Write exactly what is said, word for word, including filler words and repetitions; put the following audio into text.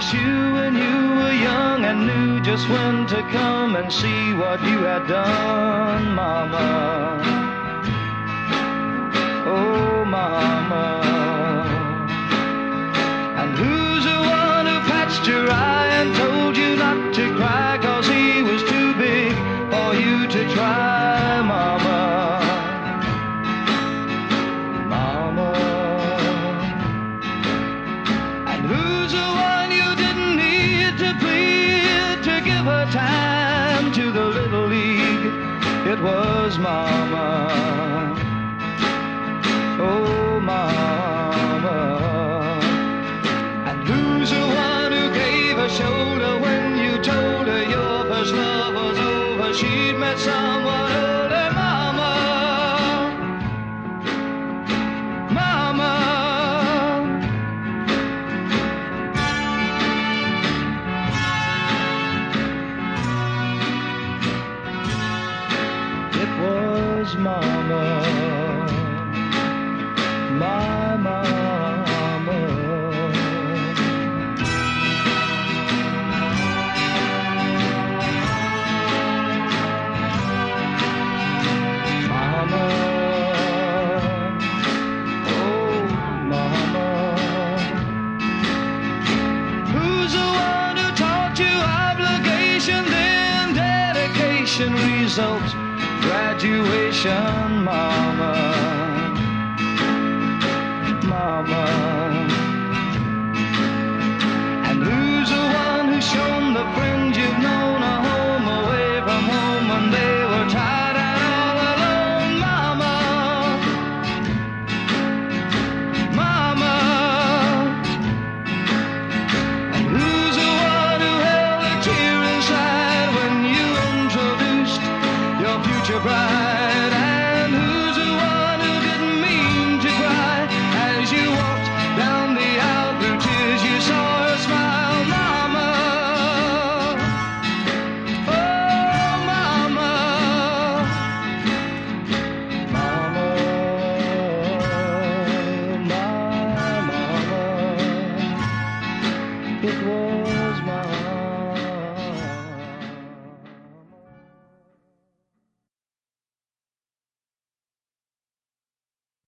miss you when you were young and knew just when to come and see what you had done, Mama. Oh, Mama. And who's the one who patched your eye and told you not to cry 'cause he was too big for you to try, Mama? Mama. And who's the one you didn't need to plead to give her time to the Little League? It was Mama. Oh, Mama. And who's the one who gave her shoulder when you told her your first love was over? She'd met someone older, Mama. Mama. It was Mama. My Mama. Mama. Oh, Mama. Who's the one who taught you obligation, then dedication, results, graduation, Mama? Mama.